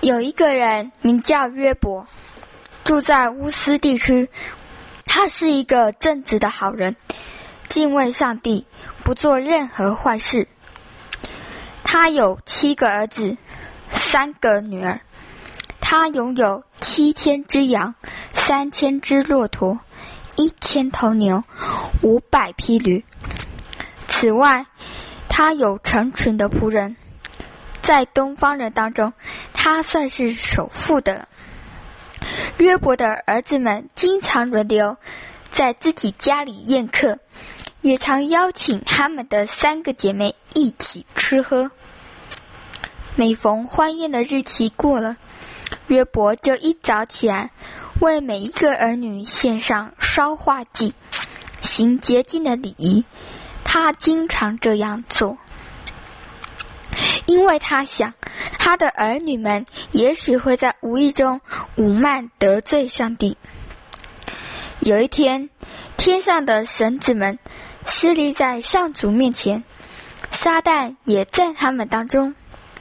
有一个人名叫约伯，住在乌斯地区。他是一个正直的好人，敬畏上帝，不做任何坏事。他有7个儿子，3个女儿。他拥有7000只羊，3000只骆驼，1000头牛，500匹驴。此外，他有成群的仆人。在东方人当中，他算是首富的了。约伯的儿子们经常轮流在自己家里宴客，也常邀请他们的3个姐妹一起吃喝。每逢欢宴的日期过了，约伯就一早起来，为每一个儿女献上烧化祭，行洁净的礼仪。他经常这样做，因为他想，他的儿女们也许会在无意中侮慢得罪上帝。有一天，天上的神子们侍立在上主面前，撒旦也在他们当中。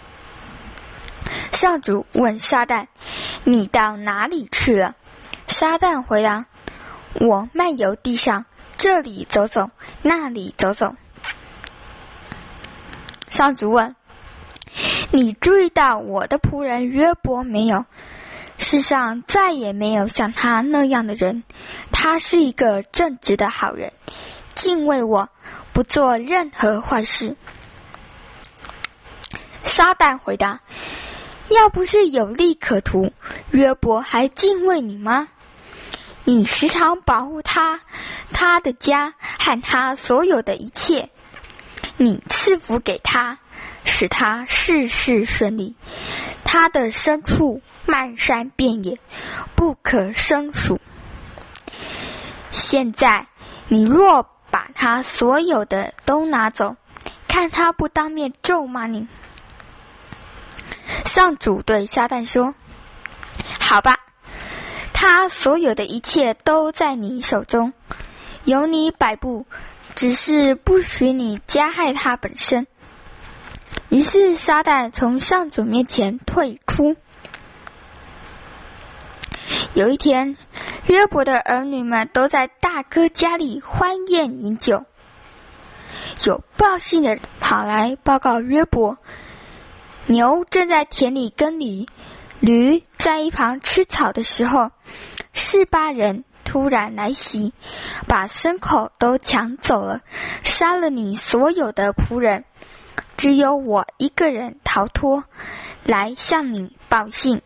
上主问撒旦：“你到哪里去了？”撒旦回答：“我漫游地上，这里走走，那里走走。”上主问：“你注意到我的仆人约伯没有？世上再也没有像他那样的人，他是一个正直的好人，敬畏我，不做任何坏事。”撒旦回答：“要不是有利可图，约伯还敬畏你吗？你时常保护他的家和他所有的一切，你赐福给他，使他事事顺利。他的牲畜漫山遍野，不可胜数。现在你若把他所有的都拿走，看他不当面咒骂你。”上主对撒旦说：“好吧，他所有的一切都在你手中，由你摆布，只是不许你加害他本身。”于是撒旦从上主面前退出。有一天，约伯的儿女们都在大哥家里欢宴饮酒。有报信的人跑来报告约伯，牛正在田里耕犁，驴在一旁吃草的时候，示巴人突然来袭，把牲口都抢走了，杀了你所有的仆人，只有我一个人逃脱，来向你报信。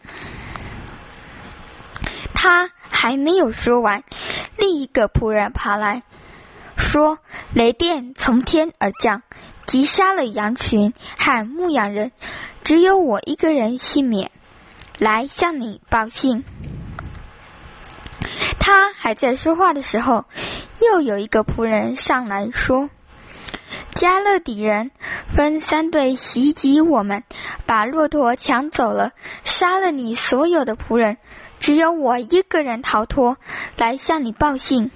他还没有说完，另一个仆人跑来说：“雷电从天而降，击杀了羊群和牧羊人，只有我一个人幸免，来向你报信。”他还在说话的时候，又有一个仆人上来说：“加勒底人分3队袭击我们，把骆驼抢走了，杀了你所有的仆人，只有我一个人逃脱，来向你报信。”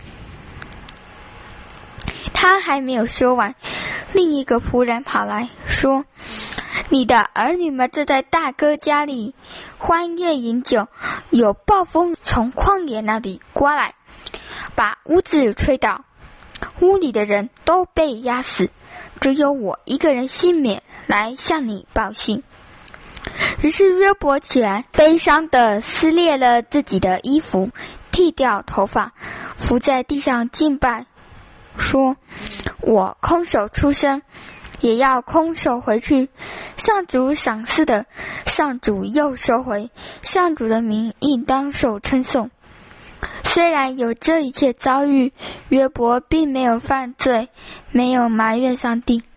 他还没有说完，另一个仆人跑来说：“你的儿女们正在大哥家里欢宴饮酒，有暴风从旷野那里刮来，把屋子吹倒，屋里的人都被压死，只有我一个人幸免，来向你报信。”于是约伯起来，悲伤地撕裂了自己的衣服，剃掉头发，伏在地上敬拜，说：“我空手出生，也要空手回去。上主赏赐的，上主又收回，上主的名应当受称颂。”虽然有这一切遭遇，约伯并没有犯罪，没有埋怨上帝。